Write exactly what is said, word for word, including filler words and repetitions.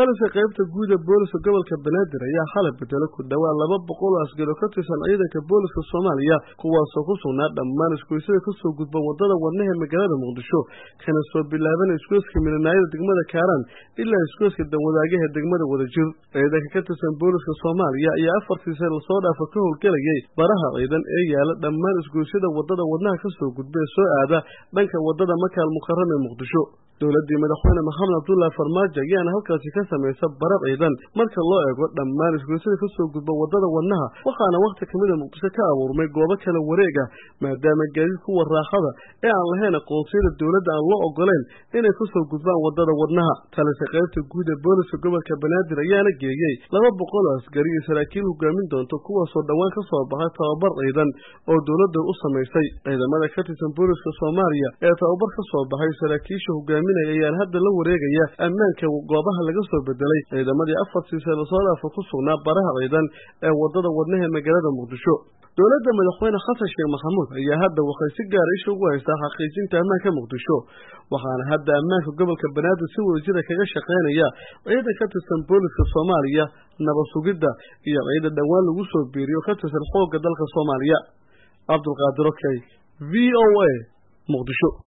taliska qaybta guud ee booliska gobolka Banaadir ayaa xalay bedelo ku dhawaad laba boqol oo askari ka tirsan ciidanka booliska Soomaaliya kuwaas oo ku sugnaa dhammaan iskuulada ka soo gudba wadada wadnaha magaalada Muqdisho kana soo bilaaban iskuulka Midnimada degmada Kaaran ilaa iskuulka Dawadaagaha degmada Wadajir ciidanka ka tirsan booliska Soomaaliya ayaa afartii sano soo dhaafay ka howlgalayay baraha ciidan ee yaala dhammaan iskuulada wadada wadnaha ka soo gudbay soo aada dhanka wadada Makaal Mukarram ee Muqdisho dowladda madaxweyne Maxamed Abdullahi Farmaajo ayaa halkaas ka sameeyay barar ciidan marka loo eego dhammaan iskuulada ka soo gudba wadada wadnaha waxaana waqti kamid ah Muqdisho ka abuurmay goobo kala wareega maadaama gaadiidku waraaxada ee aan lahayn aqoonsiyada dowladda aan loo ogoleen inay ku soo gudbaan wadada wadnaha taliska qaybta guud ee booliska gobolka Banaadir ayaa la geeyay laba boqol oo askari iyo saraakiil hogaamin doonto kuwaas oo dhawaan ka soo baxay tababar ciidan oo dowladda u sameysay ciidamada ka tirsan booliska Soomaaliya ee tababar ka soo baxay saraakiisha hogaamin ayaan hadda la wareegaya ammaanka goobaha laga soo bedelay ciidamadii afartii sano soo dhaafay ku sugnaa baraha ciidan ee wadada wadnaha magaalada Muqdisho dowladda madaxweyne Xasan Sheekh Maxamuud ayaa hadda waxay si gaar ah ugu haysaa xaqiijinta ammaanka Muqdisho waxaana hadda ammaanka gobolka Banaadir si wadajir ah kaga shaqeynaya ciidanka ka tirsan booliska Soomaaliya nabad sugidda iyo ciidan dhawaan lagu soo biiriyo ka tirsan xoogga dalka Soomaaliya Abdul Qaadir Okay V O A Muqdisho.